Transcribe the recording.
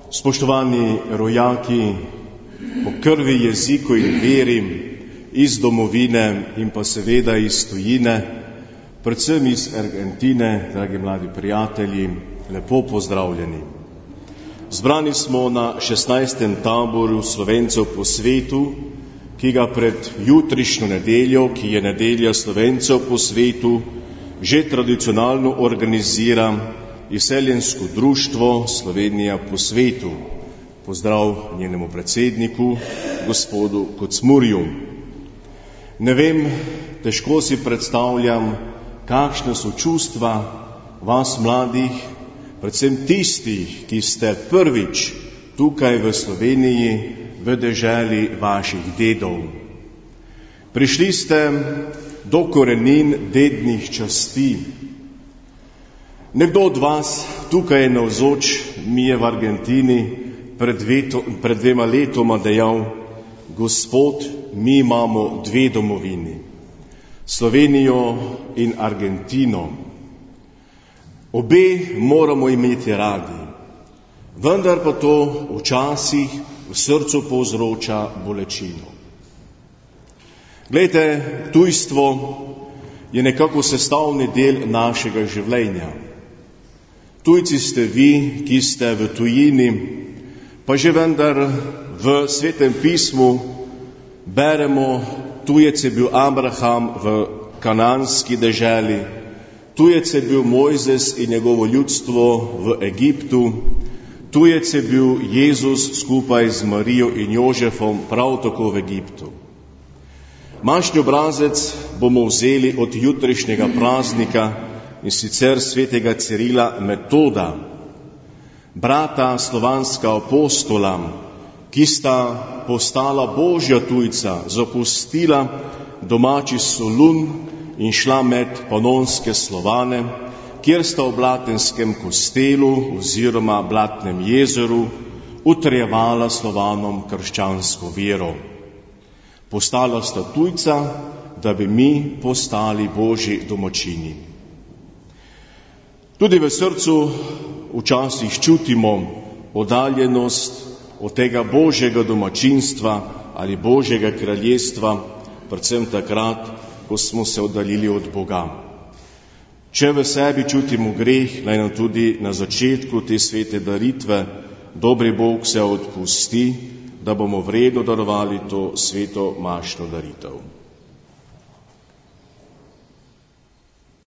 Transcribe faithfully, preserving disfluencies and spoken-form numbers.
Spoštovani rojaki, po krvi, jeziku in veri, iz domovine in pa seveda iz tujine, predvsem iz Argentine, dragi mladi prijatelji, lepo pozdravljeni. Zbrani smo na šestnajstem taboru Slovencev po svetu, ki ga pred jutrišnjo nedeljo, ki je nedelja Slovencev po svetu, že tradicionalno organizira Izseljensko društvo Slovenija po svetu. Pozdrav njenemu predsedniku, gospodu Kocmurju. Ne vem, težko si predstavljam, kakšne so čustva vas mladih, predvsem tistih, ki ste prvič tukaj v Sloveniji, v deželi vaših dedov. Prišli ste do korenin dednih časti. Nekdo od vas tukaj navzoč mi je v Argentini pred, veto, pred dvema letoma dejal: Gospod, mi imamo dve domovini, Slovenijo in Argentino. Obe moramo imeti radi, vendar pa to včasih v srcu povzroča bolečino. Glejte, tujstvo je nekako sestavni del našega življenja. Tujci ste vi, ki ste v tujini, pa že vendar v Svetem pismu beremo, tujec je bil Abraham v kananski deželi, tujec je bil Mojzes in njegovo ljudstvo v Egiptu, tujec je bil Jezus skupaj z Marijo in Jožefom prav tako v Egiptu. Mašni obrazec bomo vzeli od jutrišnjega praznika, in sicer svetega Cirila Metoda, brata slovanska apostola, ki sta postala božja tujca, zapustila domači Solun in šla med panonske Slovane, kjer sta v Blatenskem kostelu oziroma Blatnem jezeru utrjevala Slovanom krščansko vero. Postala sta tujca, da bi mi postali božji domačini. Tudi v srcu včasih čutimo oddaljenost od tega božjega domačinstva ali božjega kraljestva, predvsem takrat, ko smo se oddaljili od Boga. Če v sebi čutimo greh, naj nam tudi na začetku te svete daritve dobri Bog se odpusti, da bomo vredno darovali to sveto mašno daritev.